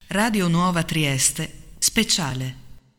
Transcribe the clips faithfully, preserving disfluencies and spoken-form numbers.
Radio Nuova Trieste, speciale.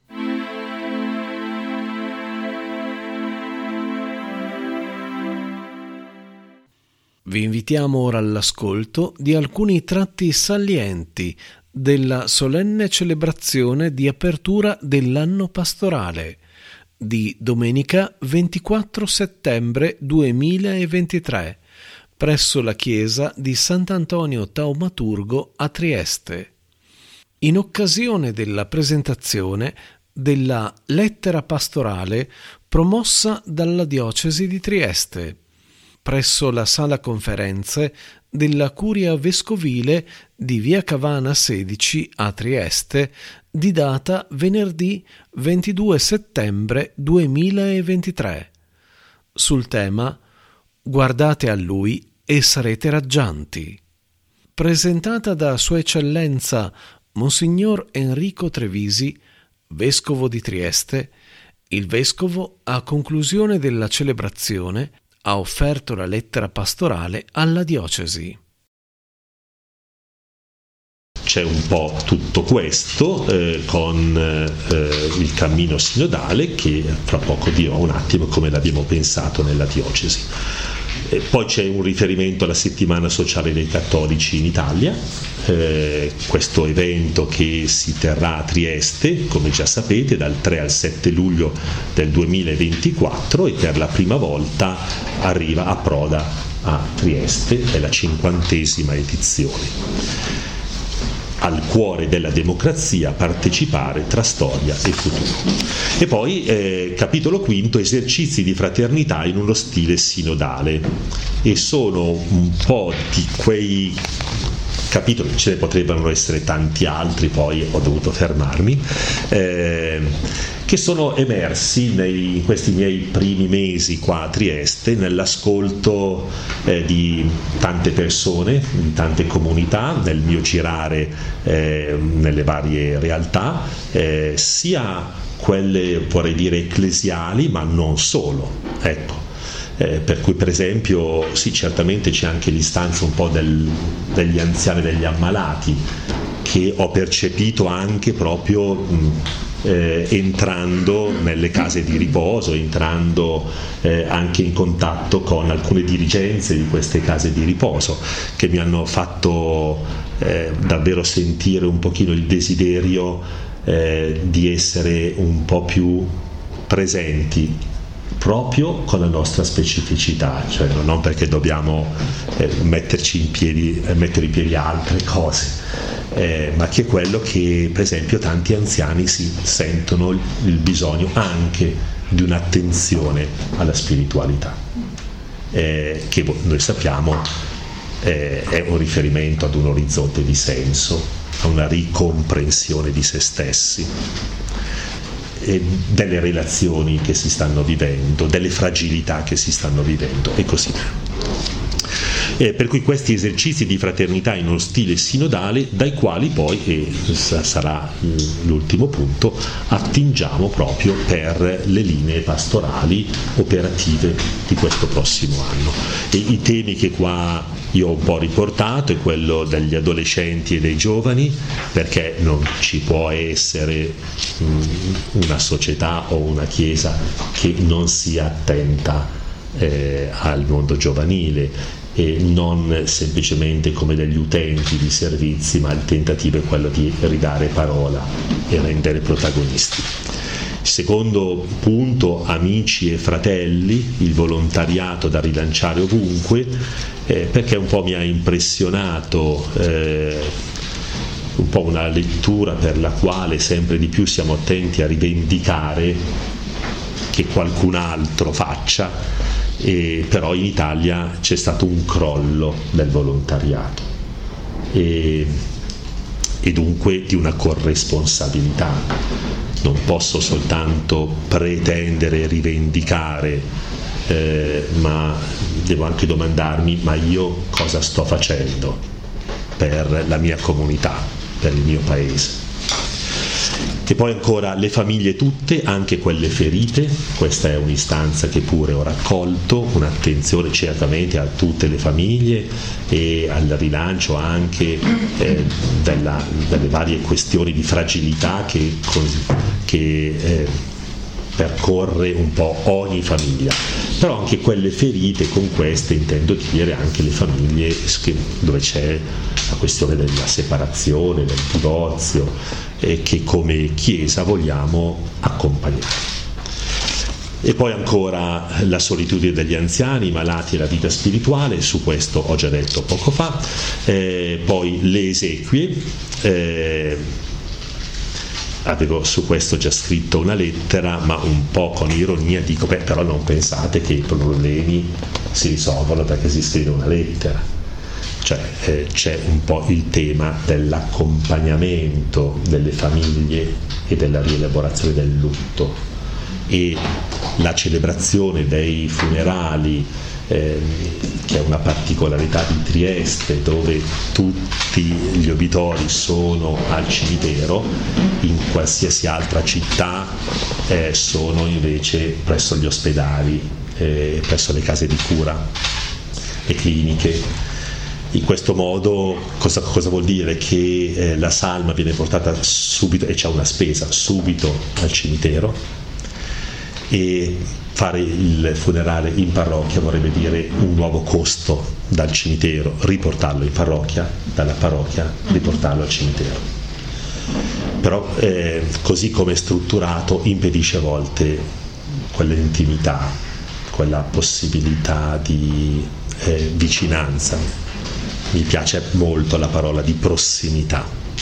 Vi invitiamo ora all'ascolto di alcuni tratti salienti della solenne celebrazione di apertura dell'anno pastorale di domenica ventiquattro settembre duemilaventitré presso la chiesa di Sant'Antonio Taumaturgo a Trieste, in occasione della presentazione della lettera pastorale promossa dalla diocesi di Trieste presso la sala conferenze della Curia Vescovile di Via Cavana sedici a Trieste, di data venerdì ventidue settembre duemilaventitré, sul tema "Guardate a Lui e sarete raggianti", presentata da Sua Eccellenza Monsignor Enrico Trevisi, Vescovo di Trieste. Il Vescovo, a conclusione della celebrazione, ha offerto la lettera pastorale alla diocesi. C'è un po' tutto questo eh, con eh, il cammino sinodale, che fra poco dirò un attimo come l'abbiamo pensato nella diocesi. E poi c'è un riferimento alla settimana sociale dei cattolici in Italia, eh, questo evento che si terrà a Trieste, come già sapete, dal tre al sette luglio del duemilaventiquattro, e per la prima volta arriva a Proda a Trieste, è la cinquantesima edizione. Al cuore della democrazia, partecipare tra storia e futuro. E poi eh, capitolo quinto, esercizi di fraternità in uno stile sinodale, e sono un po' di quei capitoli, ce ne potrebbero essere tanti altri, poi ho dovuto fermarmi, eh, che sono emersi nei, in questi miei primi mesi qua a Trieste, nell'ascolto eh, di tante persone, di tante comunità, nel mio girare eh, nelle varie realtà, eh, sia quelle, vorrei dire, ecclesiali, ma non solo, ecco. Eh, per cui, per esempio, sì, certamente c'è anche l'istanza un po' del, degli anziani, degli ammalati, che ho percepito anche proprio mh, eh, entrando nelle case di riposo, entrando eh, anche in contatto con alcune dirigenze di queste case di riposo, che mi hanno fatto eh, davvero sentire un pochino il desiderio eh, di essere un po' più presenti proprio con la nostra specificità, cioè non perché dobbiamo eh, metterci in piedi, eh, mettere in piedi altre cose, eh, ma che è quello che, per esempio, tanti anziani si sentono il, il bisogno anche di un'attenzione alla spiritualità, eh, che noi sappiamo eh, è un riferimento ad un orizzonte di senso, a una ricomprensione di se stessi, delle relazioni che si stanno vivendo, delle fragilità che si stanno vivendo e così via. Eh, per cui questi esercizi di fraternità in uno stile sinodale, dai quali poi, e sarà l'ultimo punto, attingiamo proprio per le linee pastorali operative di questo prossimo anno. E i temi che qua io ho un po' riportato è quello degli adolescenti e dei giovani, perché non ci può essere mh, una società o una chiesa che non sia attenta eh, al mondo giovanile, e non semplicemente come degli utenti di servizi, ma il tentativo è quello di ridare parola e rendere protagonisti. Secondo punto, amici e fratelli, il volontariato da rilanciare ovunque, eh, perché un po' mi ha impressionato eh, un po' una lettura per la quale sempre di più siamo attenti a rivendicare che qualcun altro faccia, e però in Italia c'è stato un crollo del volontariato e, e dunque di una corresponsabilità. Non posso soltanto pretendere e rivendicare, eh, ma devo anche domandarmi: ma io cosa sto facendo per la mia comunità, per il mio paese? Che poi ancora le famiglie tutte, anche quelle ferite, questa è un'istanza che pure ho raccolto, un'attenzione certamente a tutte le famiglie e al rilancio anche eh, della, delle varie questioni di fragilità che, che eh, percorre un po' ogni famiglia, però anche quelle ferite, con queste intendo dire anche le famiglie dove c'è la questione della separazione, del divorzio, e che come Chiesa vogliamo accompagnare. E poi ancora la solitudine degli anziani, i malati e la vita spirituale, su questo ho già detto poco fa, eh, poi le esequie, eh, avevo su questo già scritto una lettera, ma un po' con ironia dico, beh, però non pensate che i problemi si risolvono perché si scrive una lettera. Cioè eh, c'è un po' il tema dell'accompagnamento delle famiglie e della rielaborazione del lutto, e la celebrazione dei funerali, eh, che è una particolarità di Trieste, dove tutti gli obitori sono al cimitero. In qualsiasi altra città eh, sono invece presso gli ospedali, eh, presso le case di cura e cliniche. In questo modo cosa, cosa vuol dire? Che eh, la salma viene portata subito, e c'è una spesa, subito al cimitero, e fare il funerale in parrocchia vorrebbe dire un nuovo costo dal cimitero, riportarlo in parrocchia, dalla parrocchia riportarlo al cimitero. Però eh, così come è strutturato impedisce a volte quell'intimità, quella possibilità di eh, vicinanza. Mi piace molto la parola di prossimità,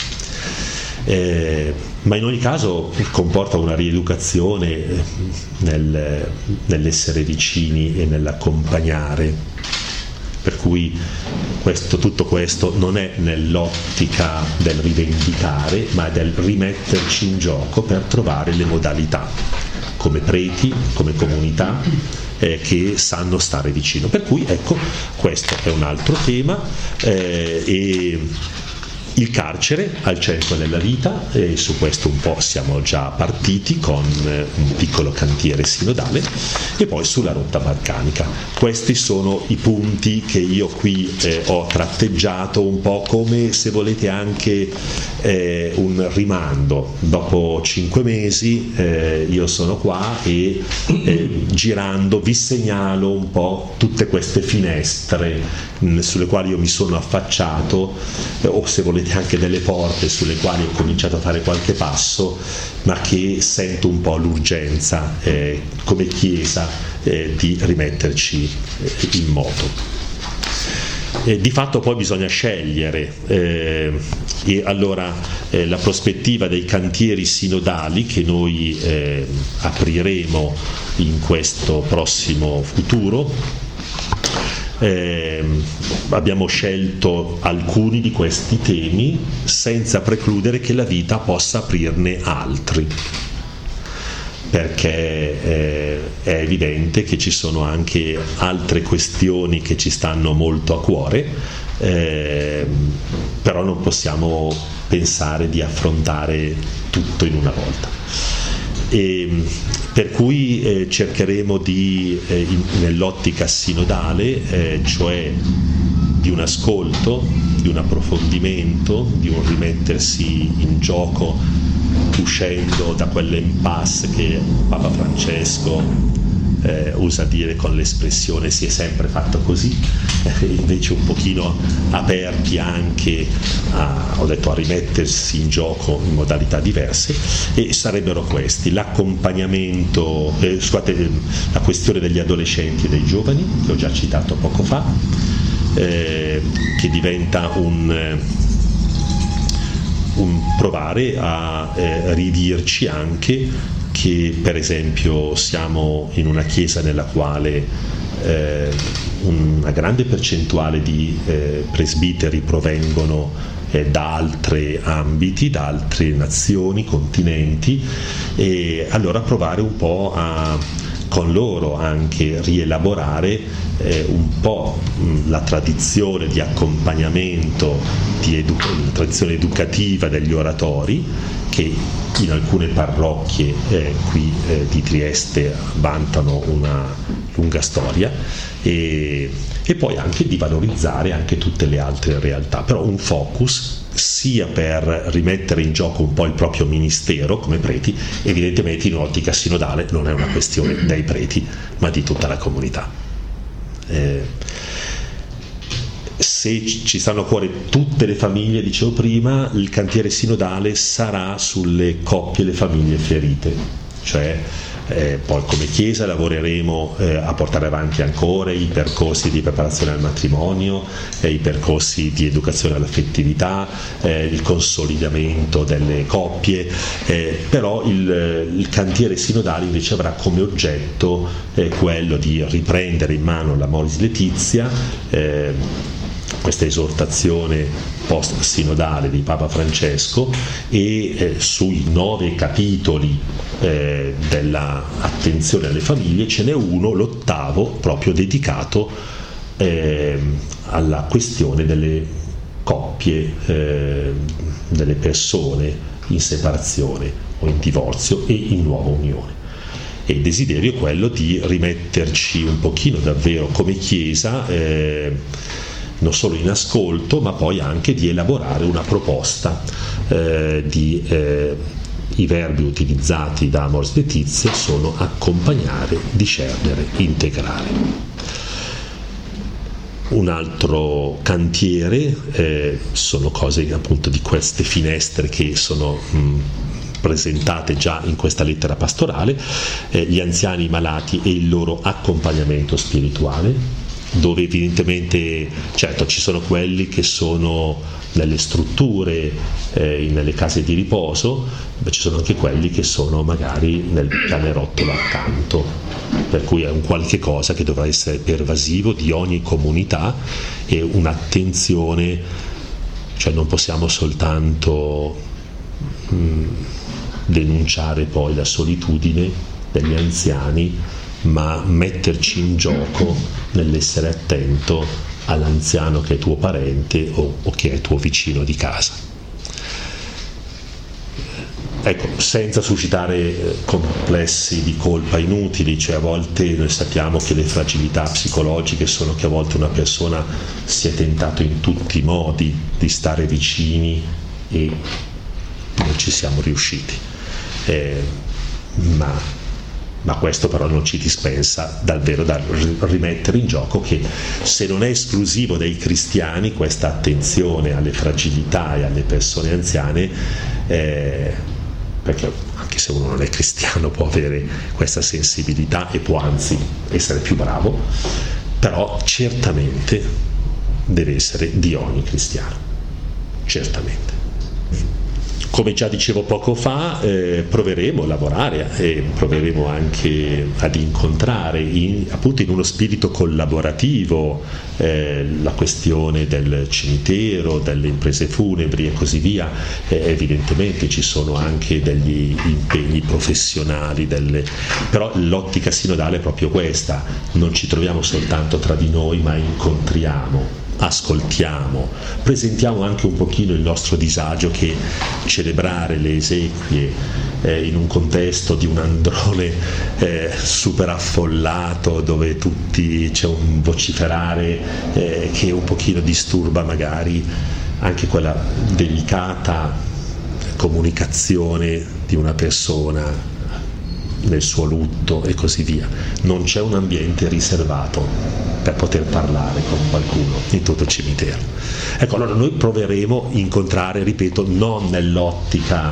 eh, ma in ogni caso comporta una rieducazione nel, nell'essere vicini e nell'accompagnare, per cui questo, tutto questo non è nell'ottica del rivendicare, ma del rimetterci in gioco per trovare le modalità, come preti, come comunità, Eh, che sanno stare vicino. Per cui ecco, questo è un altro tema, eh, e il carcere al centro della vita, e su questo un po' siamo già partiti con eh, un piccolo cantiere sinodale, e poi sulla rotta balcanica. Questi sono i punti che io qui eh, ho tratteggiato un po' come, se volete, anche eh, un rimando. Dopo cinque mesi eh, io sono qua e eh, girando vi segnalo un po' tutte queste finestre mh, sulle quali io mi sono affacciato, eh, o se volete anche delle porte sulle quali ho cominciato a fare qualche passo, ma che sento un po' l'urgenza eh, come Chiesa eh, di rimetterci eh, in moto. Eh, di fatto poi bisogna scegliere, eh, e allora eh, la prospettiva dei cantieri sinodali che noi eh, apriremo in questo prossimo futuro. Eh, abbiamo scelto alcuni di questi temi senza precludere che la vita possa aprirne altri, perché eh, è evidente che ci sono anche altre questioni che ci stanno molto a cuore, eh, però non possiamo pensare di affrontare tutto in una volta. E, per cui eh, cercheremo di, eh, in, nell'ottica sinodale, eh, cioè di un ascolto, di un approfondimento, di un rimettersi in gioco, uscendo da quell'impasse che Papa Francesco eh, usa dire con l'espressione "si è sempre fatto così", eh, invece un pochino aperti anche a, ho detto, a rimettersi in gioco in modalità diverse, e sarebbero questi: l'accompagnamento, eh, scusate, la questione degli adolescenti e dei giovani, che ho già citato poco fa, eh, che diventa un un provare a eh, ridirci anche che, per esempio, siamo in una chiesa nella quale eh, una grande percentuale di eh, presbiteri provengono eh, da altri ambiti, da altre nazioni, continenti, e allora provare un po' a con loro anche rielaborare eh, un po' mh, la tradizione di accompagnamento, di edu- la tradizione educativa degli oratori, che in alcune parrocchie eh, qui eh, di Trieste vantano una lunga storia, e, e poi anche di valorizzare anche tutte le altre realtà, però un focus sia per rimettere in gioco un po' il proprio ministero come preti, evidentemente in un'ottica sinodale non è una questione dei preti ma di tutta la comunità. Eh, se ci stanno a cuore tutte le famiglie, dicevo prima, il cantiere sinodale sarà sulle coppie e le famiglie ferite, cioè Eh, poi come Chiesa lavoreremo eh, a portare avanti ancora i percorsi di preparazione al matrimonio, eh, i percorsi di educazione all'affettività, eh, il consolidamento delle coppie, eh, però il, il cantiere sinodale invece avrà come oggetto eh, quello di riprendere in mano l'Amoris Laetitia, eh, questa esortazione post-sinodale di Papa Francesco, e eh, sui nove capitoli eh, dell'attenzione alle famiglie ce n'è uno, l'ottavo, proprio dedicato eh, alla questione delle coppie, eh, delle persone in separazione o in divorzio e in nuova unione. E il desiderio è quello di rimetterci un pochino davvero come Chiesa, eh, non solo in ascolto, ma poi anche di elaborare una proposta eh, di eh, i verbi utilizzati da Amoris Laetitia sono accompagnare, discernere, integrare. Un altro cantiere eh, sono cose appunto di queste finestre che sono mh, presentate già in questa lettera pastorale, eh, gli anziani malati e il loro accompagnamento spirituale, dove evidentemente, certo, ci sono quelli che sono nelle strutture, eh, nelle case di riposo, ma ci sono anche quelli che sono magari nel pianerottolo accanto, per cui è un qualche cosa che dovrà essere pervasivo di ogni comunità, e un'attenzione, cioè non possiamo soltanto mh, denunciare poi la solitudine degli anziani, ma metterci in gioco nell'essere attento all'anziano che è tuo parente o, o che è tuo vicino di casa. Ecco, senza suscitare complessi di colpa inutili, cioè a volte noi sappiamo che le fragilità psicologiche sono che a volte una persona si è tentato in tutti i modi di stare vicini e non ci siamo riusciti, eh, ma Ma questo però non ci dispensa davvero dal rimettere in gioco che, se non è esclusivo dei cristiani, questa attenzione alle fragilità e alle persone anziane, eh, perché anche se uno non è cristiano può avere questa sensibilità e può anzi essere più bravo, però certamente deve essere di ogni cristiano, certamente. Come già dicevo poco fa, eh, proveremo a lavorare e proveremo anche ad incontrare in, appunto in uno spirito collaborativo eh, la questione del cimitero, delle imprese funebri e così via. Eh, evidentemente ci sono anche degli impegni professionali, delle... però l'ottica sinodale è proprio questa: non ci troviamo soltanto tra di noi, ma incontriamo, ascoltiamo, presentiamo anche un pochino il nostro disagio, che celebrare le esequie eh, in un contesto di un androne eh, super affollato, dove tutti c'è un vociferare eh, che un pochino disturba magari anche quella delicata comunicazione di una persona nel suo lutto e così via. Non c'è un ambiente riservato per poter parlare con qualcuno in tutto il cimitero. Ecco, allora noi proveremo a incontrare, ripeto, non nell'ottica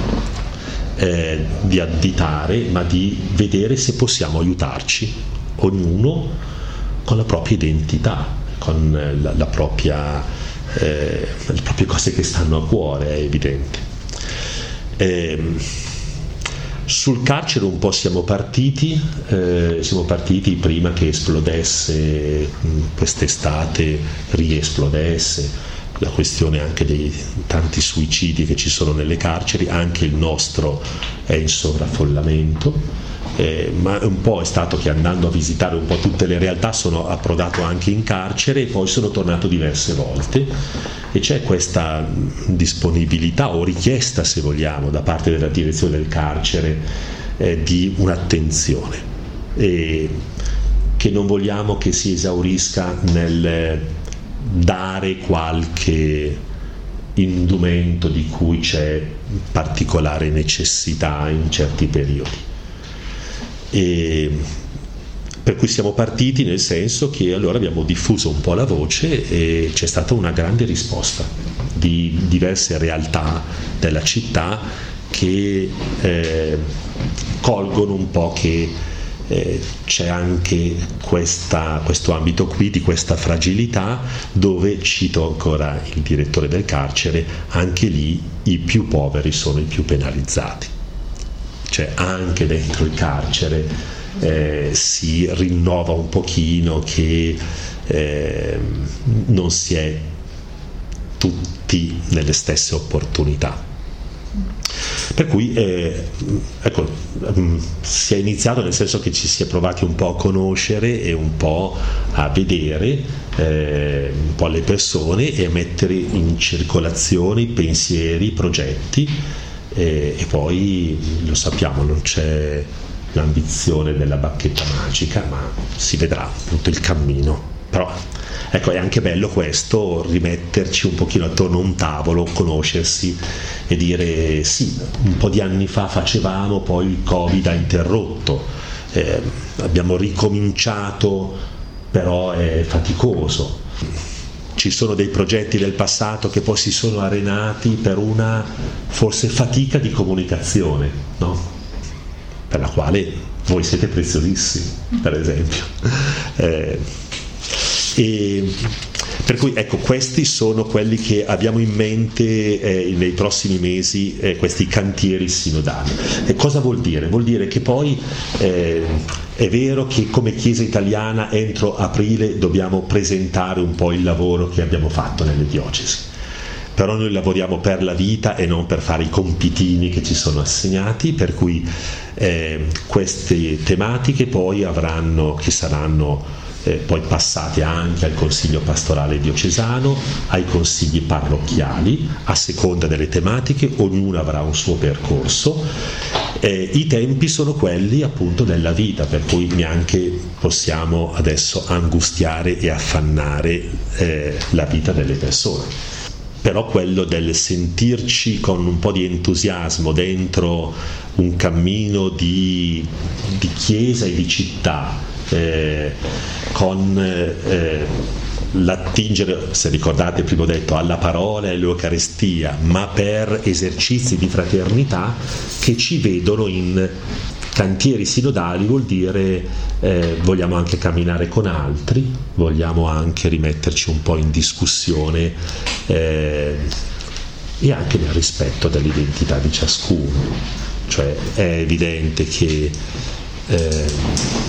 eh, di additare, ma di vedere se possiamo aiutarci, ognuno con la propria identità, con la, la propria, eh, le proprie cose che stanno a cuore, è evidente. Eh, Sul carcere un po' siamo partiti, eh, siamo partiti prima che esplodesse mh, quest'estate, riesplodesse la questione anche dei tanti suicidi che ci sono nelle carceri. Anche il nostro è in sovraffollamento, eh, ma un po' è stato che andando a visitare un po' tutte le realtà sono approdato anche in carcere e poi sono tornato diverse volte, e c'è questa disponibilità o richiesta, se vogliamo, da parte della direzione del carcere eh, di un'attenzione, e che non vogliamo che si esaurisca nel dare qualche indumento di cui c'è particolare necessità in certi periodi. E per cui siamo partiti nel senso che allora abbiamo diffuso un po' la voce e c'è stata una grande risposta di diverse realtà della città che eh, colgono un po' che eh, c'è anche questa, questo ambito qui di questa fragilità, dove, cito ancora il direttore del carcere, anche lì i più poveri sono i più penalizzati. Cioè anche dentro il carcere eh, si rinnova un pochino che eh, non si è tutti nelle stesse opportunità. Per cui eh, ecco, si è iniziato nel senso che ci si è provati un po' a conoscere e un po' a vedere eh, un po' le persone e a mettere in circolazione i pensieri, i progetti, eh, e poi lo sappiamo, non c'è l'ambizione della bacchetta magica, ma si vedrà appunto il cammino. Però ecco, è anche bello questo, rimetterci un pochino attorno a un tavolo, conoscersi e dire sì, un po' di anni fa facevamo, poi il Covid ha interrotto, eh, abbiamo ricominciato, però è faticoso. Ci sono dei progetti del passato che poi si sono arenati per una forse fatica di comunicazione, no? Per la quale voi siete preziosissimi, per esempio. Eh, E per cui ecco, questi sono quelli che abbiamo in mente eh, nei prossimi mesi, eh, questi cantieri sinodali. E cosa vuol dire? Vuol dire che poi eh, è vero che come Chiesa italiana entro aprile dobbiamo presentare un po' il lavoro che abbiamo fatto nelle diocesi, però noi lavoriamo per la vita e non per fare i compitini che ci sono assegnati, per cui eh, queste tematiche poi avranno, che saranno Eh, poi passate anche al consiglio pastorale diocesano, ai consigli parrocchiali, a seconda delle tematiche, ognuno avrà un suo percorso. Eh, i tempi sono quelli appunto della vita, per cui neanche possiamo adesso angustiare e affannare eh, la vita delle persone. Però quello del sentirci con un po' di entusiasmo dentro un cammino di, di chiesa e di città, Eh, con eh, l'attingere, se ricordate prima ho detto, alla parola e all'Eucaristia, ma per esercizi di fraternità che ci vedono in cantieri sinodali, vuol dire eh, vogliamo anche camminare con altri, vogliamo anche rimetterci un po' in discussione eh, e anche nel rispetto dell'identità di ciascuno. Cioè è evidente che eh,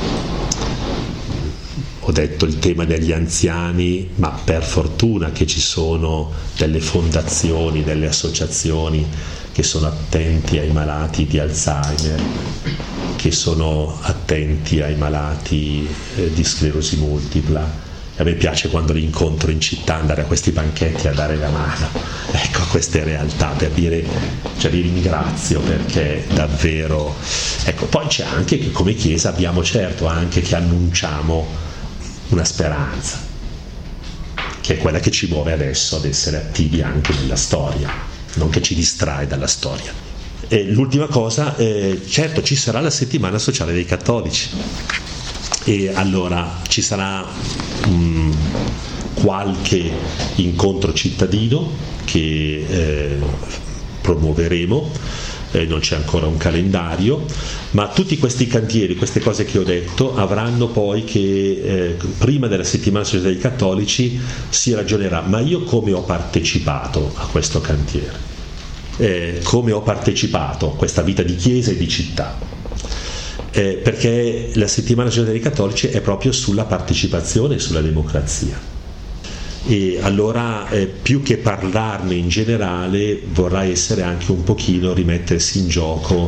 ho detto il tema degli anziani, ma per fortuna che ci sono delle fondazioni, delle associazioni che sono attenti ai malati di Alzheimer, che sono attenti ai malati eh, di sclerosi multipla. E a me piace quando li incontro in città andare a questi banchetti a dare la mano, ecco, a queste realtà, per dire, cioè vi ringrazio perché davvero, ecco. Poi c'è anche che come Chiesa abbiamo certo anche che annunciamo una speranza, che è quella che ci muove adesso ad essere attivi anche nella storia, non che ci distrae dalla storia. E l'ultima cosa, eh, certo ci sarà la settimana sociale dei cattolici, e allora ci sarà um, qualche incontro cittadino che eh, promuoveremo. Eh, non c'è ancora un calendario, ma tutti questi cantieri, queste cose che ho detto, avranno poi che eh, prima della settimana sociale dei cattolici si ragionerà, ma io come ho partecipato a questo cantiere, eh, come ho partecipato a questa vita di chiesa e di città, eh, perché la settimana sociale dei cattolici è proprio sulla partecipazione e sulla democrazia. E allora eh, più che parlarne in generale vorrà essere anche un pochino rimettersi in gioco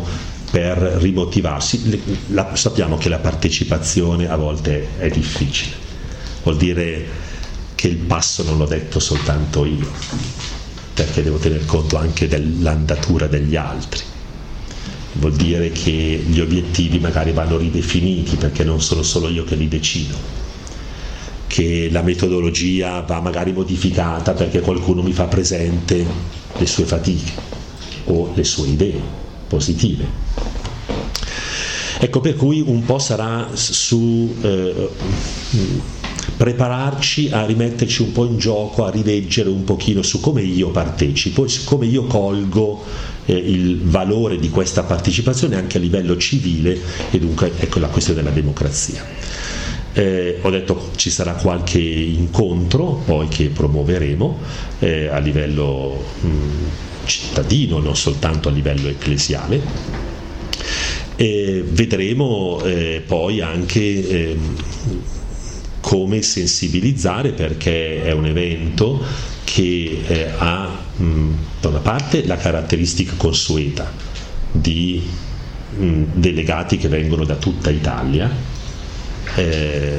per rimotivarsi. La, sappiamo che la partecipazione a volte è difficile, vuol dire che il passo non l'ho detto soltanto io, perché devo tener conto anche dell'andatura degli altri, vuol dire che gli obiettivi magari vanno ridefiniti perché non sono solo io che li decido, che la metodologia va magari modificata perché qualcuno mi fa presente le sue fatiche o le sue idee positive. Ecco, per cui un po' sarà su eh, prepararci a rimetterci un po' in gioco, a rileggere un pochino su come io partecipo, su come io colgo eh, il valore di questa partecipazione anche a livello civile, e dunque ecco la questione della democrazia. Eh, ho detto ci sarà qualche incontro poi che promuoveremo eh, a livello mh, cittadino, non soltanto a livello ecclesiale. E vedremo eh, poi anche eh, come sensibilizzare, perché è un evento che eh, ha mh, da una parte la caratteristica consueta di mh, delegati che vengono da tutta Italia, eh,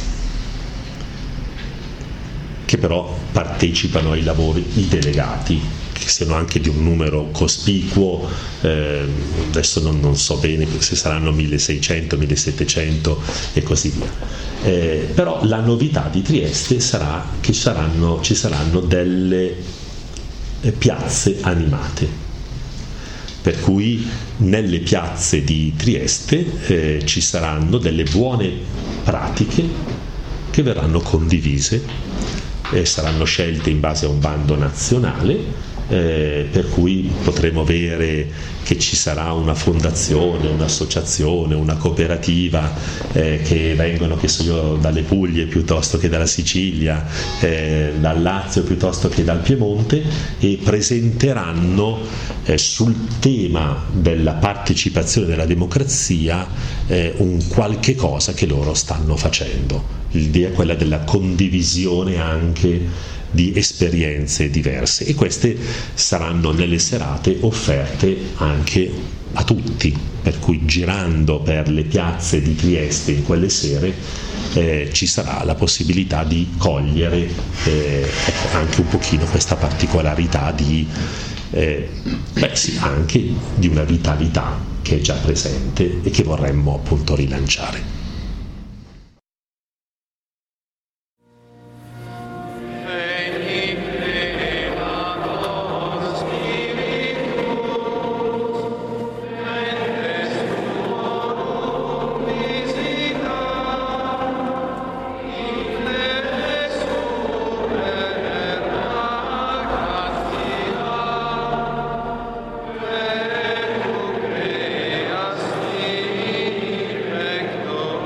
che però partecipano ai lavori, i delegati, che siano anche di un numero cospicuo, eh, adesso non, non so bene se saranno milleseicento, millesettecento e così via. Eh, però la novità di Trieste sarà che saranno, ci saranno delle eh, piazze animate, per cui nelle piazze di Trieste eh, ci saranno delle buone pratiche che verranno condivise e saranno scelte in base a un bando nazionale. Eh, per cui potremo avere che ci sarà una fondazione, un'associazione, una cooperativa eh, che vengono, che so io, dalle Puglie piuttosto che dalla Sicilia, eh, dal Lazio piuttosto che dal Piemonte, e presenteranno eh, sul tema della partecipazione della democrazia eh, un qualche cosa che loro stanno facendo. L'idea è quella della condivisione anche di esperienze diverse, e queste saranno nelle serate offerte anche a tutti, per cui girando per le piazze di Trieste in quelle sere eh, ci sarà la possibilità di cogliere eh, ecco, anche un pochino questa particolarità di eh, beh sì, anche di una vitalità che è già presente e che vorremmo appunto rilanciare. Pecto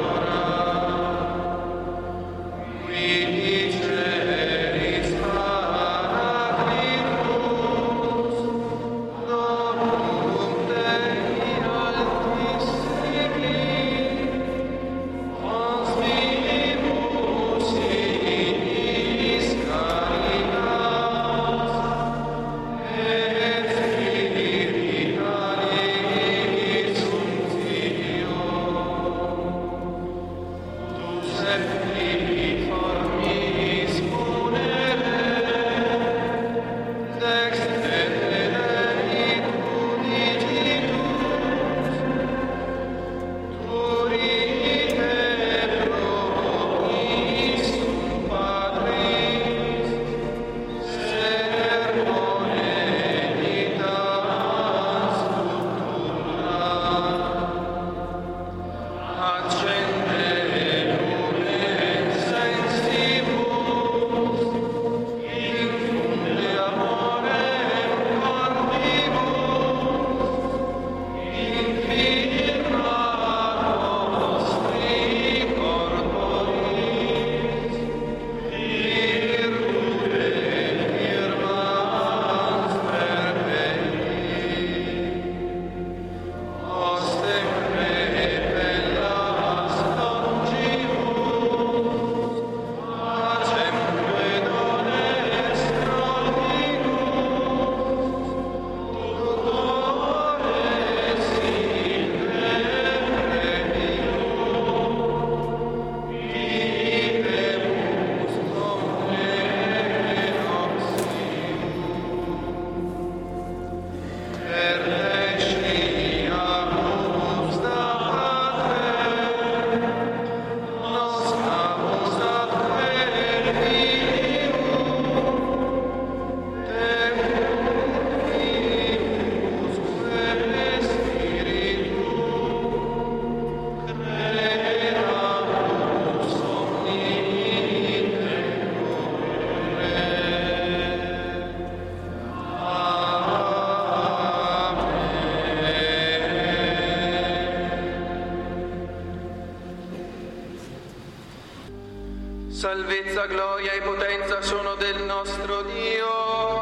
Salvezza, gloria e potenza sono del nostro Dio.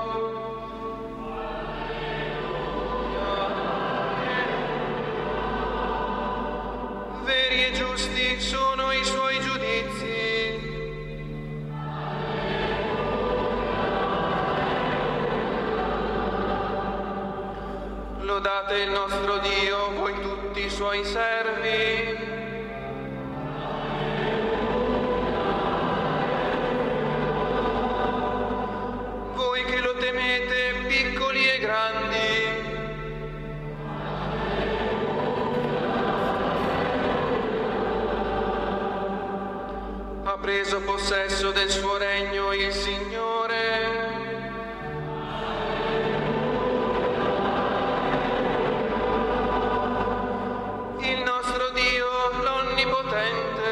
Veri e giusti sono i suoi giudizi. Lodate il nostro Dio, voi tutti i suoi servi. Piccoli e grandi, ha preso possesso del suo regno il Signore. Il nostro Dio l'Onnipotente.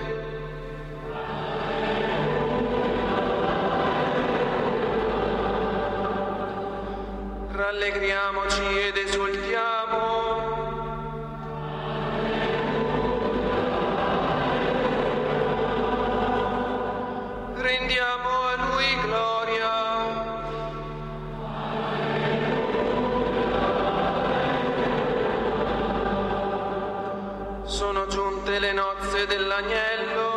Rallegriamoci ed esultiamo. Rendiamo a Lui gloria. Sono giunte le nozze dell'agnello.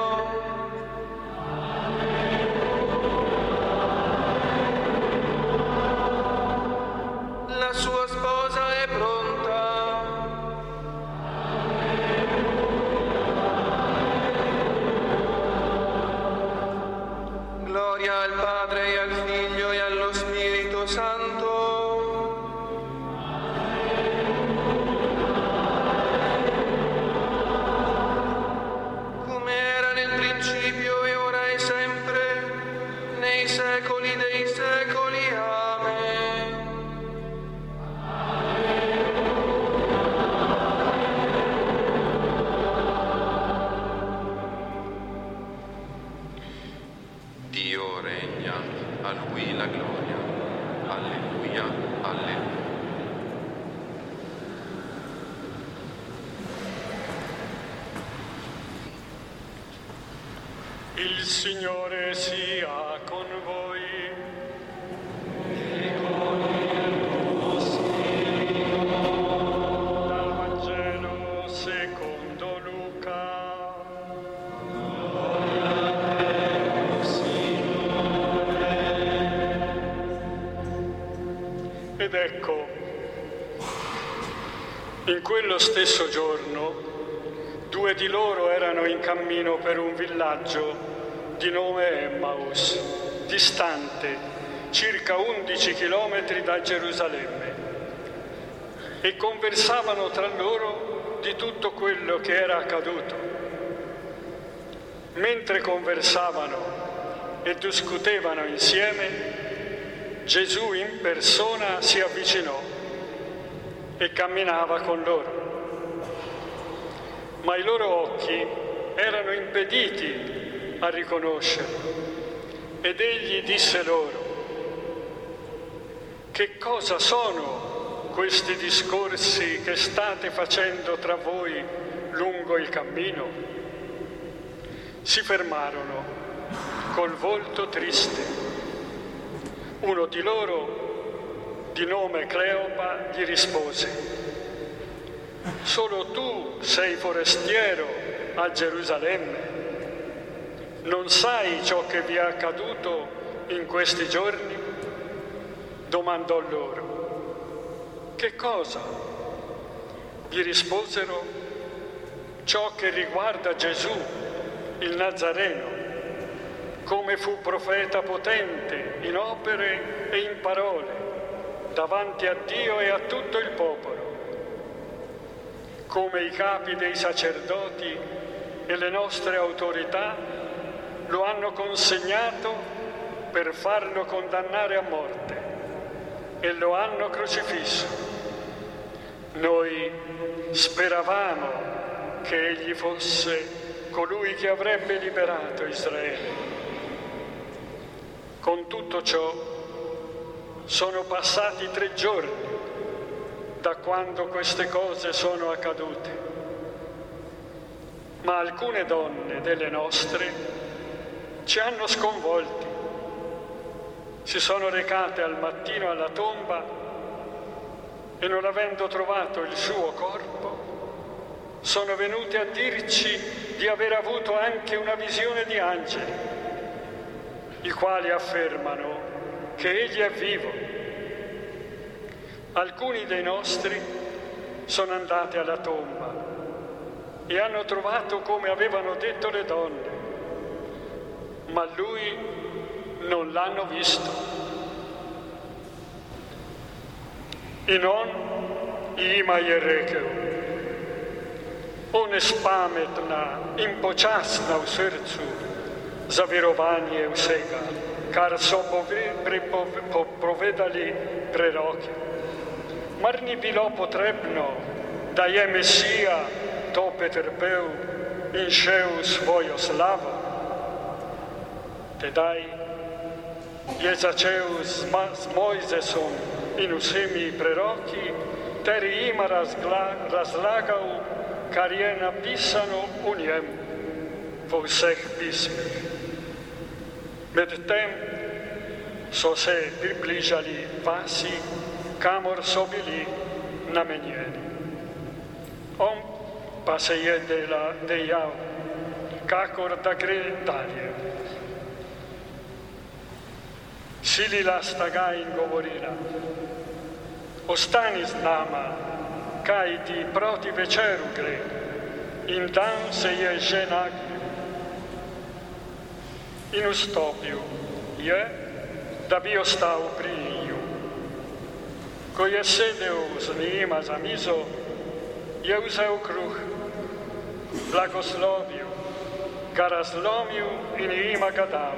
La sua sposa è pronta. Gloria al Padre e al Figlio e allo Spirito Santo. Come era nel principio e ora e sempre, nei secoli dei secoli. Amen. Dio regna, a Lui la gloria. Alleluia, alleluia. Il Signore sia con voi. E con il tuo spirito. Dal Vangelo secondo Luca. Ed ecco, in quello stesso giorno, due di loro erano in cammino per un villaggio di nome Emmaus, distante circa undici chilometri da Gerusalemme, e conversavano tra loro di tutto quello che era accaduto. Mentre conversavano e discutevano insieme, Gesù in persona si avvicinò e camminava con loro. Ma i loro occhi erano impediti a riconoscerlo. Ed egli disse loro: che cosa sono questi discorsi che state facendo tra voi lungo il cammino? Si fermarono col volto triste. Uno di loro, di nome Cleopa, gli rispose: solo tu sei forestiero a Gerusalemme? Non sai ciò che vi è accaduto in questi giorni? Domandò loro: che cosa? Gli risposero: ciò che riguarda Gesù, il Nazareno, come fu profeta potente in opere e in parole, davanti a Dio e a tutto il popolo, come i capi dei sacerdoti e le nostre autorità lo hanno consegnato per farlo condannare a morte e lo hanno crocifisso. Noi speravamo che egli fosse colui che avrebbe liberato Israele. Con tutto ciò sono passati tre giorni da quando queste cose sono accadute, ma alcune donne delle nostre ci hanno sconvolti. Si sono recate al mattino alla tomba e, non avendo trovato il suo corpo, sono venute a dirci di aver avuto anche una visione di angeli, i quali affermano che egli è vivo. Alcuni dei nostri sono andati alla tomba e hanno trovato come avevano detto le donne, ma lui non l'hanno visto. Inon ima je rekel: one spametna in počasna v srcu za verovanje vsega, kar so povedali preroki. Mar ni bilo potrebno, da je Mesija to pretrpel in šel v svojo slavo? Tedaj je začel z, z Mojzesom in vsemi preroki ter jima razgla, razlagal, kar je napisano v njem v vseh pismih. Medtem so se približali vasi, kamor so bili namenjeni. On pa se je dela, dejal, kakor da gre dalje. Silila sta ga in govorila: ostani z nama, kaj ti proti večeru gre, in dan se je že nagnil. In vstopil je, da bi ostal pri njiju. Ko je sedel z njima za mizo, je vzel kruh, blagoslovil, ga razlomil in jima ga dal.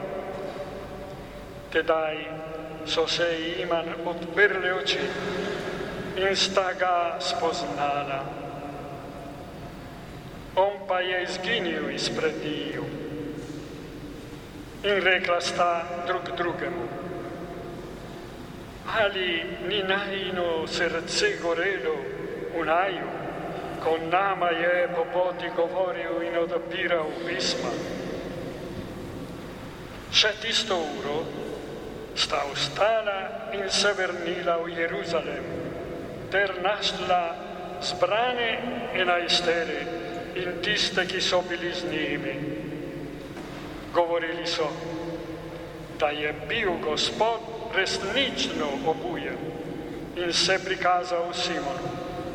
Tedaj so se jima odprle oči in sta ga spoznala. On pa je izginil izpred njiju. In rekla sta drug drugemu: ali ni najino srce gorelo v naju, ko nama je po poti govoril in odapiral pisma? Še tisto uro sta vstala in se vrnila v Jeruzalem, ter našla zbrane enajstere in tiste, ki so bili z njimi. Govorili so, da je bil Gospod resnično obujen in se prikazal Simonu.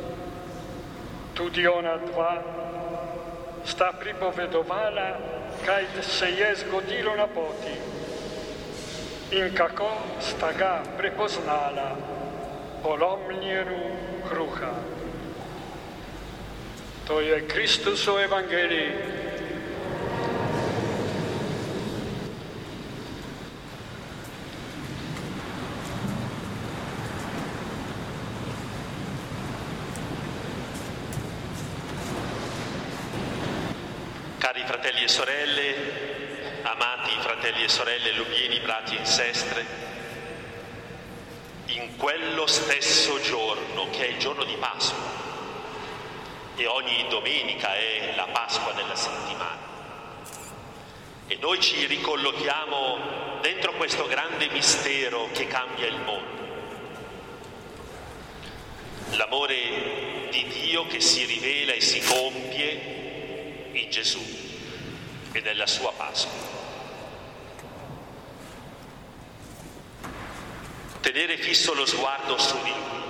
Tudi ona dva sta pripovedovala, kaj se je zgodilo na poti in kako sta ga prepoznala po lomljenju kruha. To je Kristusov evangelij. Cari fratelli e sorelle, amati fratelli e sorelle, lubieni brati e sestre, in quello stesso giorno, che è il giorno di Pasqua, e ogni domenica è la Pasqua della settimana, e noi ci ricollochiamo dentro questo grande mistero che cambia il mondo. L'amore di Dio che si rivela e si compie in Gesù e nella sua Pasqua. Tenere fisso lo sguardo su di Lui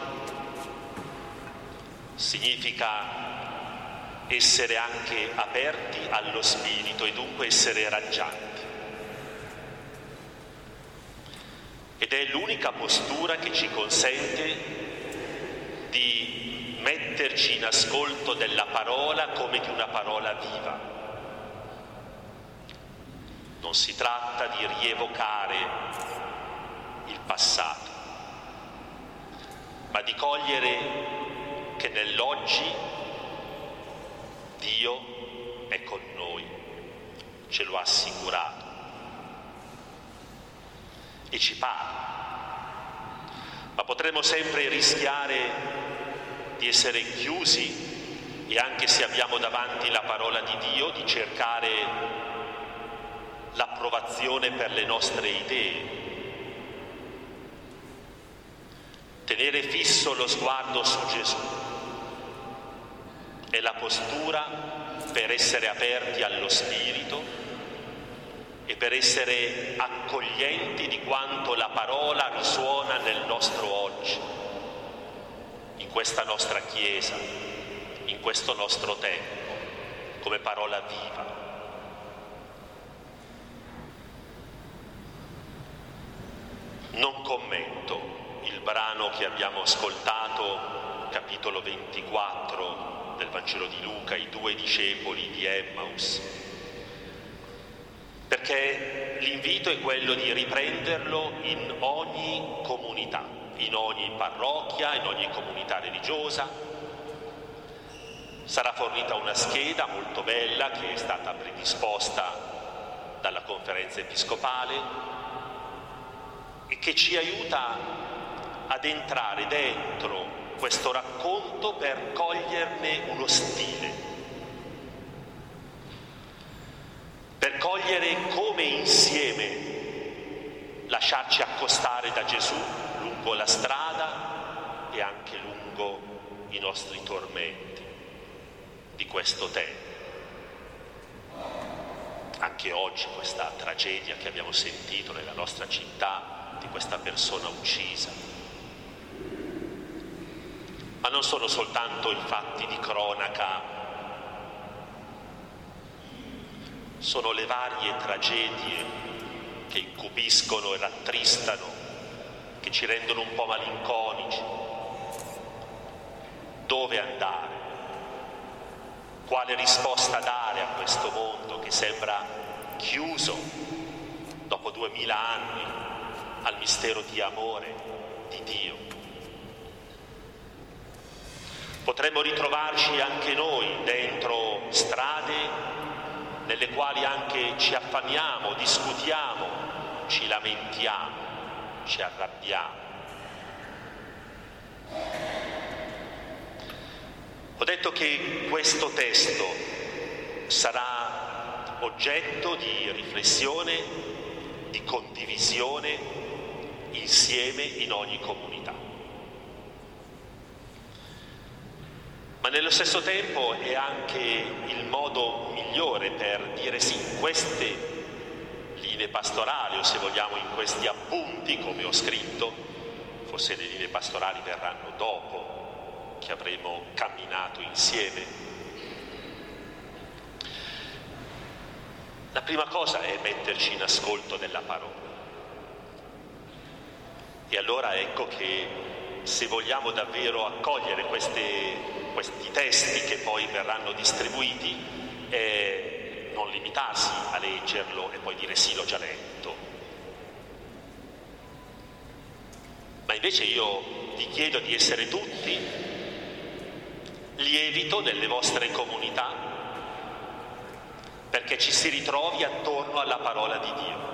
significa essere anche aperti allo Spirito e dunque essere raggianti. ed è l'unica postura che ci consente di metterci in ascolto della parola come di una parola viva. Non si tratta di rievocare il passato, ma di cogliere che nell'oggi Dio è con noi, ce lo ha assicurato e ci parla. Ma potremmo sempre rischiare di essere chiusi e, anche se abbiamo davanti la parola di Dio, di cercare l'approvazione per le nostre idee. Tenere fisso lo sguardo su Gesù è la postura per essere aperti allo Spirito e per essere accoglienti di quanto la parola risuona nel nostro oggi, in questa nostra Chiesa, in questo nostro tempo, come parola viva. Non commento il brano che abbiamo ascoltato, capitolo ventiquattro del Vangelo di Luca, i due discepoli di Emmaus, perché l'invito è quello di riprenderlo in ogni comunità, in ogni parrocchia, in ogni comunità religiosa. Sarà fornita una scheda molto bella che è stata predisposta dalla Conferenza Episcopale e che ci aiuta ad entrare dentro questo racconto per coglierne uno stile, per cogliere come insieme lasciarci accostare da Gesù lungo la strada e anche lungo i nostri tormenti di questo tempo. Anche oggi questa tragedia che abbiamo sentito nella nostra città, di questa persona uccisa. Ma non sono soltanto i fatti di cronaca, sono le varie tragedie che incupiscono e rattristano, che ci rendono un po' malinconici. Dove andare? Quale risposta dare a questo mondo che sembra chiuso dopo duemila anni al mistero di amore di Dio? Potremmo ritrovarci anche noi dentro strade nelle quali anche ci affamiamo, discutiamo, ci lamentiamo, ci arrabbiamo. Ho detto che questo testo sarà oggetto di riflessione, di condivisione insieme in ogni comunità. Ma nello stesso tempo è anche il modo migliore per dire sì, in queste linee pastorali, o se vogliamo in questi appunti, come ho scritto, forse le linee pastorali verranno dopo che avremo camminato insieme. La prima cosa è metterci in ascolto della parola. E allora ecco che se vogliamo davvero accogliere queste questi testi che poi verranno distribuiti, eh, non limitarsi a leggerlo e poi dire sì, l'ho già letto, ma invece io vi chiedo di essere tutti lievito nelle vostre comunità, perché ci si ritrovi attorno alla parola di Dio.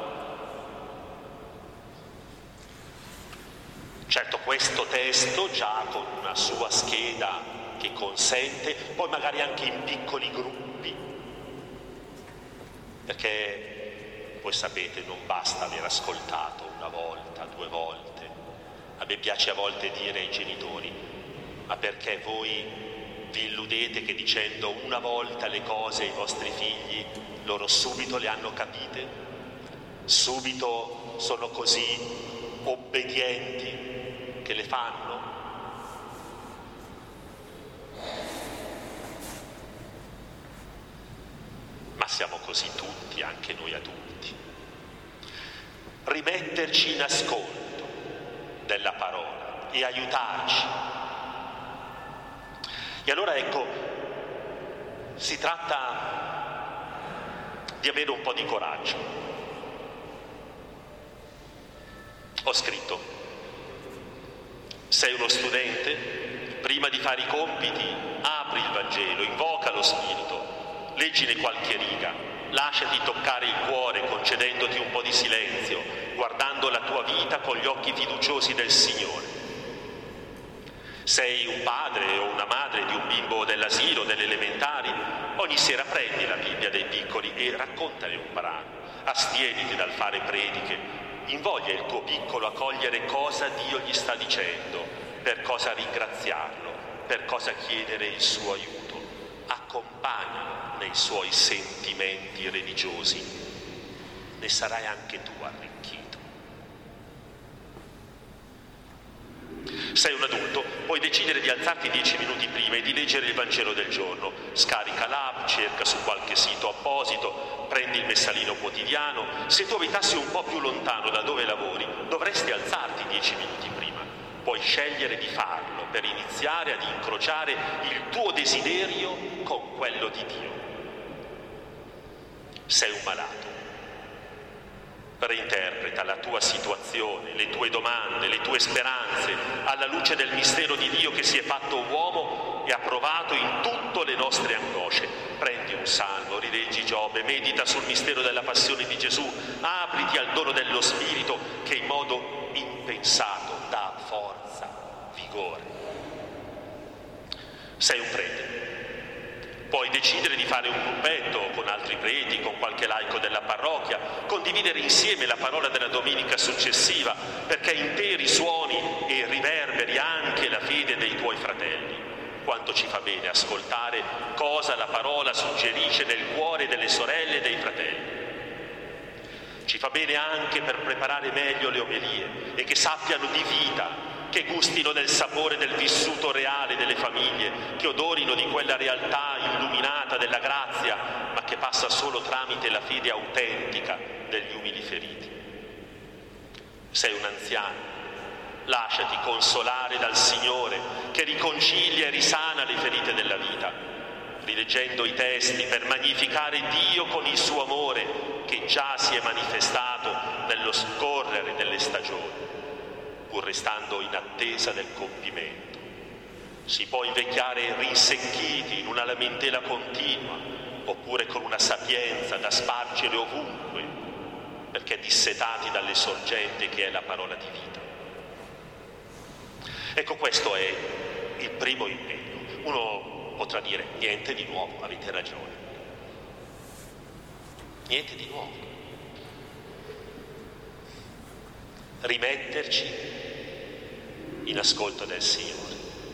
Certo, questo testo già con una sua scheda che consente, poi magari anche in piccoli gruppi, perché voi sapete non basta aver ascoltato una volta, due volte. A me piace a volte dire ai genitori, ma perché voi vi illudete che dicendo una volta le cose ai vostri figli loro subito le hanno capite, subito sono così obbedienti che le fanno? Ma siamo così tutti, anche noi adulti. Rimetterci in ascolto, della parola e aiutarci. E allora ecco, si tratta di avere un po' di coraggio. Ho scritto: sei uno studente, prima di fare i compiti apri il Vangelo, invoca lo Spirito, leggine qualche riga, lasciati toccare il cuore concedendoti un po' di silenzio, guardando la tua vita con gli occhi fiduciosi del Signore. Sei un padre o una madre di un bimbo dell'asilo, delle elementari, ogni sera prendi la Bibbia dei piccoli e raccontali un brano, astieniti dal fare prediche, invoglia il tuo piccolo a cogliere cosa Dio gli sta dicendo, per cosa ringraziarlo, per cosa chiedere il suo aiuto, accompagnalo nei suoi sentimenti religiosi, ne sarai anche tu arricchito. Sei un adulto, puoi decidere di alzarti dieci minuti prima e di leggere il Vangelo del giorno. Scarica l'app, cerca su qualche sito apposito, prendi il messalino quotidiano. Se tu abitassi un po' più lontano da dove lavori, dovresti alzarti dieci minuti prima. Puoi scegliere di farlo per iniziare ad incrociare il tuo desiderio con quello di Dio. Sei un malato. Reinterpreta la tua situazione, le tue domande, le tue speranze alla luce del mistero di Dio che si è fatto uomo e ha provato in tutte le nostre angosce. Prendi un salmo, rileggi Giobbe, medita sul mistero della passione di Gesù, apriti al dono dello Spirito che in modo impensato dà forza, vigore. Sei un prete. Puoi decidere di fare un gruppetto con altri preti, con qualche laico della parrocchia, condividere insieme la parola della domenica successiva, perché interi suoni e riverberi anche la fede dei tuoi fratelli. Quanto ci fa bene ascoltare cosa la parola suggerisce nel cuore delle sorelle e dei fratelli. Ci fa bene anche per preparare meglio le omelie e che sappiano di vita, che gustino del sapore del vissuto reale delle famiglie, che odorino di quella realtà illuminata della grazia, ma che passa solo tramite la fede autentica degli umili feriti. Sei un anziano, lasciati consolare dal Signore, che riconcilia e risana le ferite della vita, rileggendo i testi per magnificare Dio con il suo amore, che già si è manifestato nello scorrere delle stagioni, pur restando in attesa del compimento. Si può invecchiare rinsecchiti in una lamentela continua, oppure con una sapienza da spargere ovunque, perché dissetati dalle sorgenti che è la parola di vita. Ecco, questo è il primo impegno. Uno potrà dire: niente di nuovo, avete ragione. Niente di nuovo. Rimetterci in ascolto del Signore.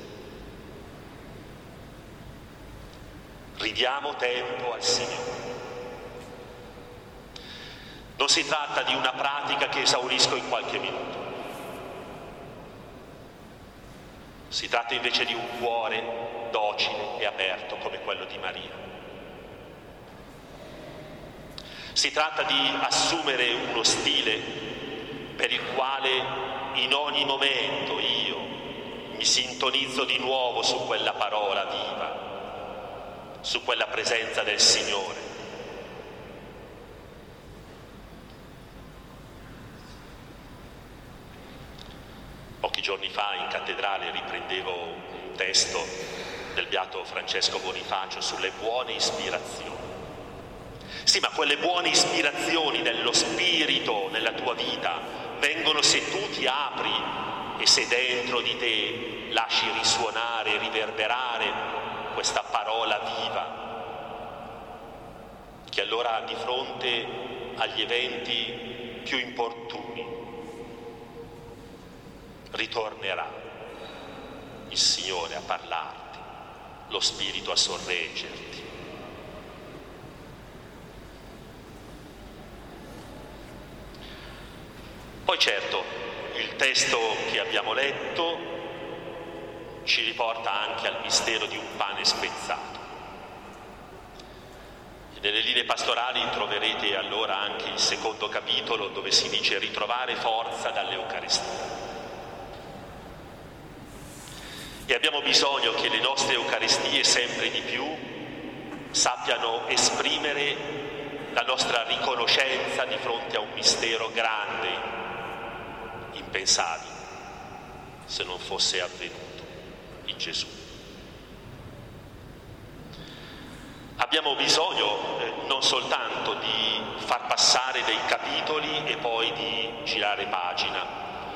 Ridiamo tempo al Signore. Non si tratta di una pratica che esaurisco in qualche minuto. Si tratta invece di un cuore docile e aperto come quello di Maria. Si tratta di assumere uno stile per il quale in ogni momento io mi sintonizzo di nuovo su quella parola viva, su quella presenza del Signore. Pochi giorni fa in cattedrale riprendevo un testo del beato Francesco Bonifacio sulle buone ispirazioni. Sì, ma quelle buone ispirazioni dello Spirito nella tua vita vengono se tu ti apri e se dentro di te lasci risuonare e riverberare questa parola viva, che allora di fronte agli eventi più importuni ritornerà il Signore a parlarti, lo Spirito a sorreggerti. Poi certo, il testo che abbiamo letto ci riporta anche al mistero di un pane spezzato. E nelle linee pastorali troverete allora anche il secondo capitolo, dove si dice ritrovare forza dall'Eucaristia. E abbiamo bisogno che le nostre Eucaristie sempre di più sappiano esprimere la nostra riconoscenza di fronte a un mistero grande, impensabile, se non fosse avvenuto in Gesù. Abbiamo bisogno eh, non soltanto di far passare dei capitoli e poi di girare pagina.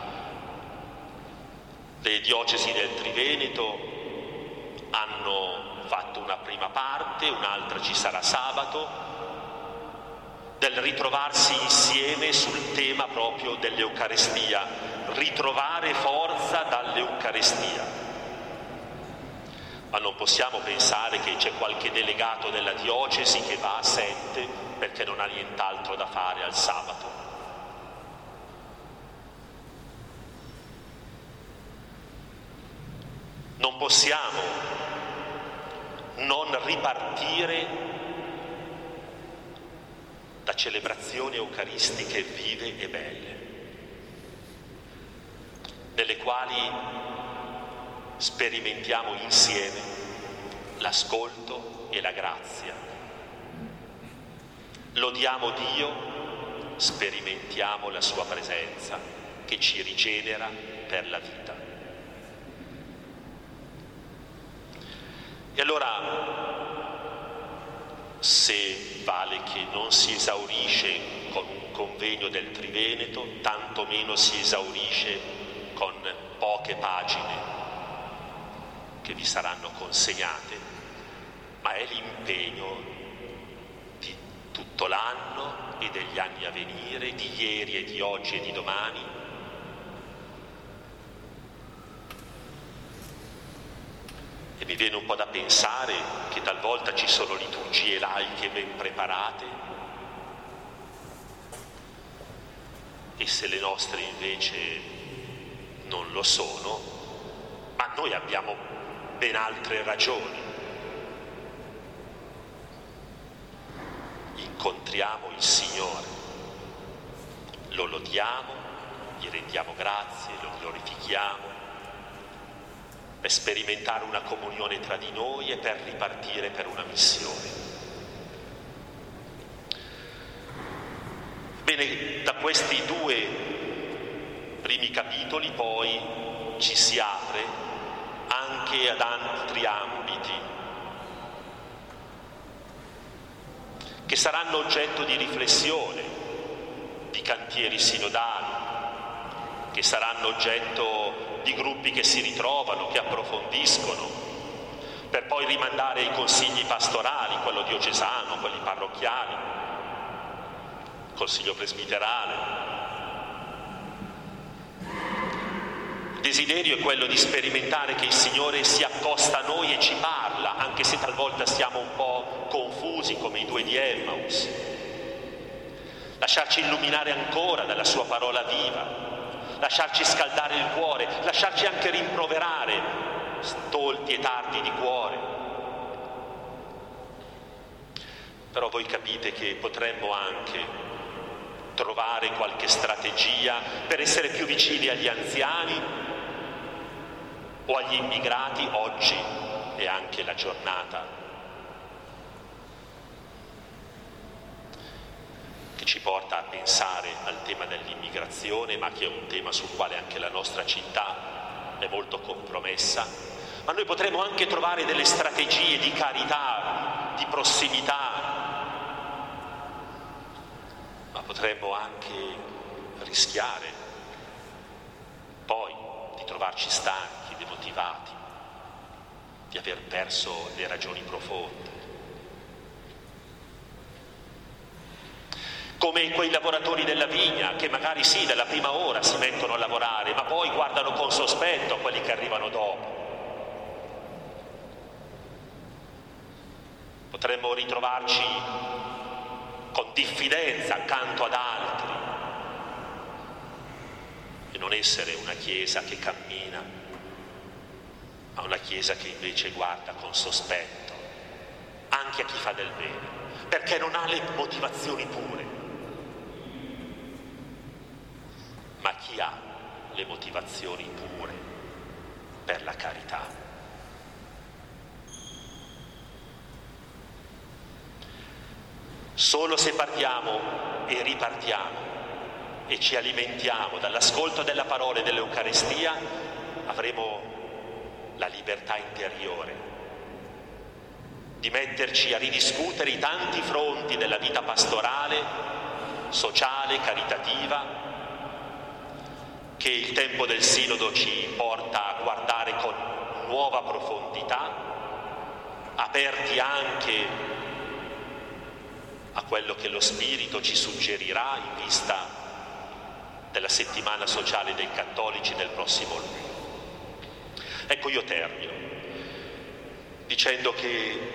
Le diocesi del Triveneto hanno fatto una prima parte, un'altra ci sarà sabato, del ritrovarsi insieme sul tema proprio dell'Eucarestia, ritrovare forza dall'Eucarestia. Ma non possiamo pensare che c'è qualche delegato della diocesi che va assente perché non ha nient'altro da fare al sabato. Non possiamo non ripartire da celebrazioni eucaristiche vive e belle, nelle quali sperimentiamo insieme l'ascolto e la grazia. Lodiamo Dio, sperimentiamo la sua presenza che ci rigenera per la vita. E allora, se vale che non si esaurisce con un convegno del Triveneto, tanto meno si esaurisce con poche pagine che vi saranno consegnate, ma è l'impegno di tutto l'anno e degli anni a venire, di ieri e di oggi e di domani. E mi viene un po' da pensare che talvolta ci sono liturgie laiche ben preparate e se le nostre invece non lo sono, ma noi abbiamo ben altre ragioni. Incontriamo il Signore, lo lodiamo, gli rendiamo grazie, lo glorifichiamo, per sperimentare una comunione tra di noi e per ripartire per una missione. Bene, da questi due primi capitoli poi ci si apre anche ad altri ambiti che saranno oggetto di riflessione, di cantieri sinodali, che saranno oggetto di gruppi che si ritrovano, che approfondiscono, per poi rimandare ai consigli pastorali, quello diocesano, quelli parrocchiali, consiglio presbiterale. Il desiderio è quello di sperimentare che il Signore si accosta a noi e ci parla, anche se talvolta siamo un po' confusi come i due di Emmaus. Lasciarci illuminare ancora dalla sua parola viva, lasciarci scaldare il cuore, lasciarci anche rimproverare stolti e tardi di cuore. Però voi capite che potremmo anche trovare qualche strategia per essere più vicini agli anziani o agli immigrati. Oggi è anche la giornata che ci porta a pensare al tema dell'immigrazione, ma che è un tema sul quale anche la nostra città è molto compromessa. Ma noi potremo anche trovare delle strategie di carità, di prossimità, ma potremmo anche rischiare poi di trovarci stanchi, demotivati, di aver perso le ragioni profonde. Come quei lavoratori della vigna che magari sì, dalla prima ora si mettono a lavorare, ma poi guardano con sospetto a quelli che arrivano dopo. Potremmo ritrovarci con diffidenza accanto ad altri e non essere una Chiesa che cammina, ma una Chiesa che invece guarda con sospetto anche a chi fa del bene, perché non ha le motivazioni pure. Ma chi ha le motivazioni pure per la carità. Solo se partiamo e ripartiamo e ci alimentiamo dall'ascolto della parola e dell'Eucaristia avremo la libertà interiore di metterci a ridiscutere i tanti fronti della vita pastorale, sociale, caritativa, che il tempo del Sinodo ci porta a guardare con nuova profondità, aperti anche a quello che lo Spirito ci suggerirà in vista della settimana sociale dei cattolici del prossimo luglio. Ecco, io termino dicendo che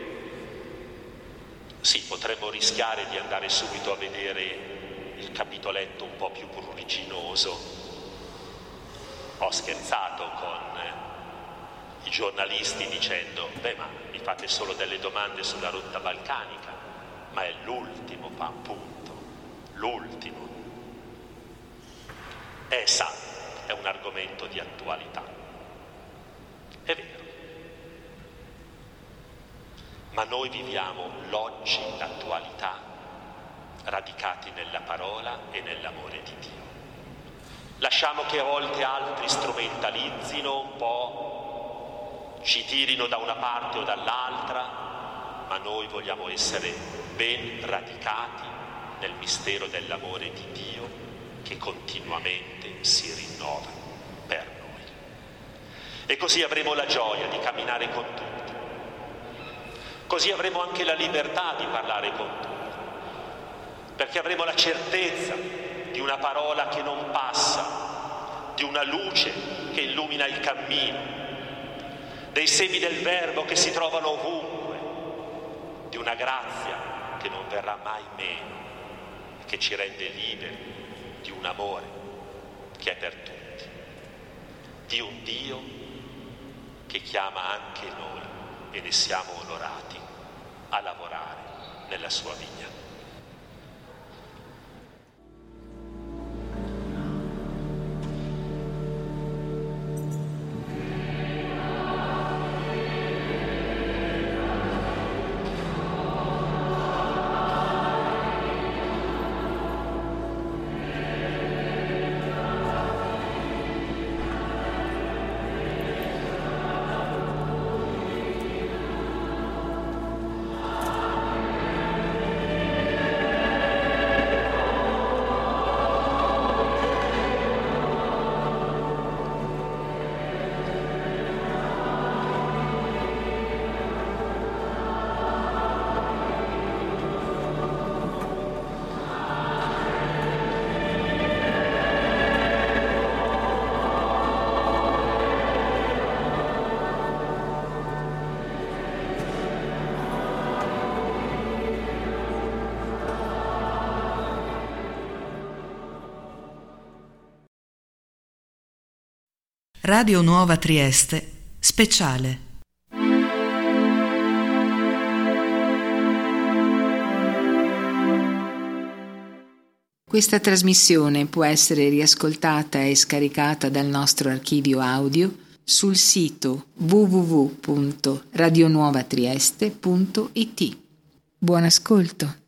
sì, potremmo rischiare di andare subito a vedere il capitoletto un po' più pruriginoso. Ho scherzato con i giornalisti dicendo, beh, ma mi fate solo delle domande sulla rotta balcanica, ma è l'ultimo punto, l'ultimo. Eh, sa, è un argomento di attualità. È vero. Ma noi viviamo l'oggi, l'attualità, radicati nella parola e nell'amore di Dio. Lasciamo che a volte altri strumentalizzino un po', ci tirino da una parte o dall'altra, ma noi vogliamo essere ben radicati nel mistero dell'amore di Dio che continuamente si rinnova per noi. E così avremo la gioia di camminare con tutti. Così avremo anche la libertà di parlare con tutti, perché avremo la certezza di una parola che non passa, di una luce che illumina il cammino, dei semi del Verbo che si trovano ovunque, di una grazia che non verrà mai meno e che ci rende liberi, di un amore che è per tutti, di un Dio che chiama anche noi e ne siamo onorati a lavorare nella sua vigna. Radio Nuova Trieste, speciale. Questa trasmissione può essere riascoltata e scaricata dal nostro archivio audio sul sito w w w punto radionuovatrieste punto i t. Buon ascolto.